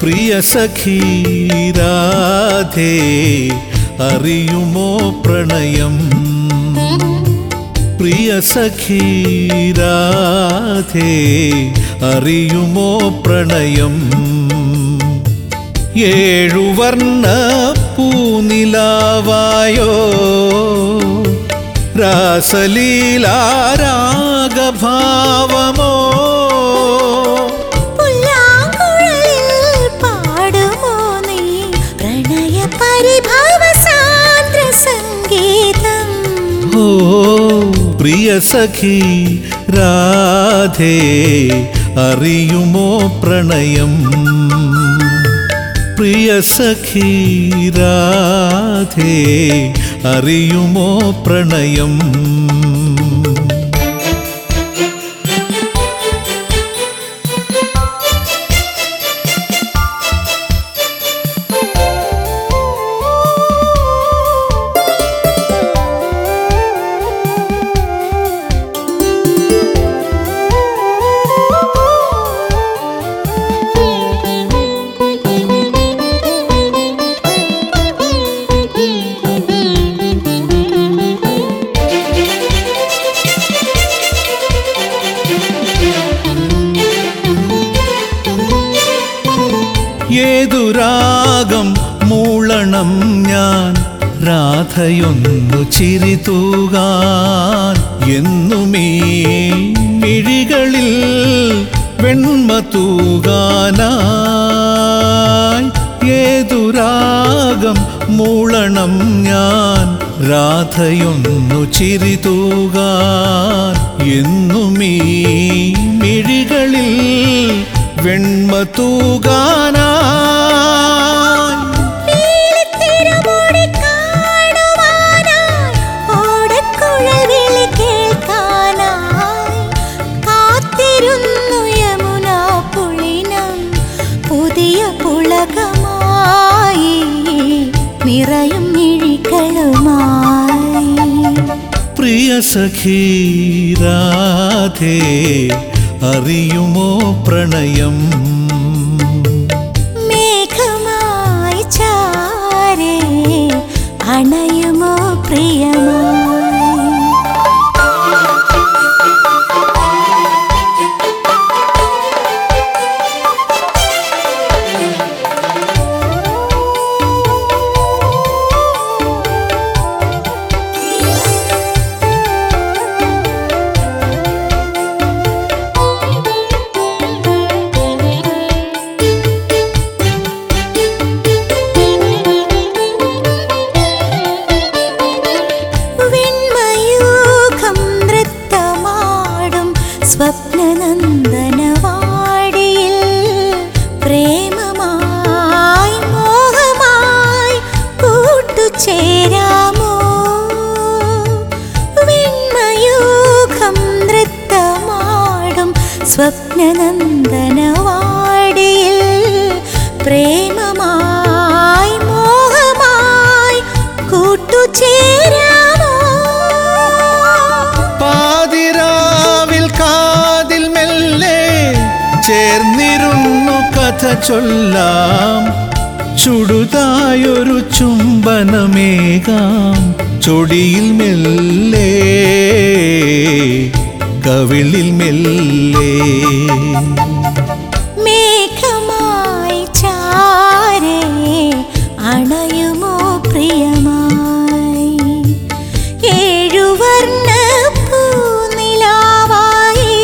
പ്രിയ സഖി രാധേ അറിയുമോ പ്രണയം പ്രിയ സഖി രാധേ അറിയുമോ പ്രണയം ഏഴുവർണ്ണ പൂനിലാവായോ രാസലീലാരാഗഭാവമോ പാടുമോ നീ പ്രണയ പരിഭവ സാന്ദ്ര സംഗീതം ഓ പ്രിയ സഖി രാധേ അറിയുമോ പ്രണയം പ്രിയ സഖി രാധേ അറിയുമോ പ്രണയം ഏതു രാഗം മൂളണം ഞാൻ രാധയൊന്നു ചിരി തൂകാൻ എന്നുമീ മിഴികളിൽ വെണ്മ തൂകാനായി ഏതു രാഗം മൂളണം ഞാൻ രാധയൊന്നു ചിരി തൂകാൻ എന്നുമീ മിഴികളിൽ വെണ്മ തൂകാനായി പുതിയ പുളകമായി നിറയും മിഴികളുമായി പ്രിയ സഖി രാധേ അറിയുമോ പ്രണയം മേഘമായി ചാരേ അണയുമോ പ്രിയമായി സ്വപ്നനന്ദനവാടിയിൽ പ്രേമമായി മോഹമായി കൂട്ടുചേരാമോ വെണ്മയൂഖം നൃത്തമാടും സ്വപ്നനന്ദനവാടിയിൽ പ്രേമമായി മോഹമായി കൂട്ടുചേരാമോ ചേർന്നിരുന്നു കഥ ചൊല്ലാം ചുടുതായൊരു ചുംബനമേകാം ചൊടിയിൽ മെല്ലെ കവിളിൽ മെല്ലെ മേഘമായി ചാരേ അണയുമോ പ്രിയമായി ഏഴുവർണ്ണ പൂനിലാവായി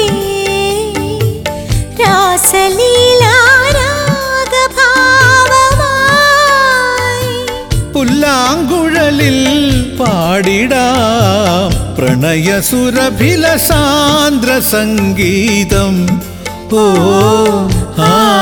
രാസലീലാരാഗഭാവമായി പുല്ലാങ്കുഴലിൽ പാടിടാം പ്രണയസുരഭില സാന്ദ്ര സംഗീതം ഓ ആ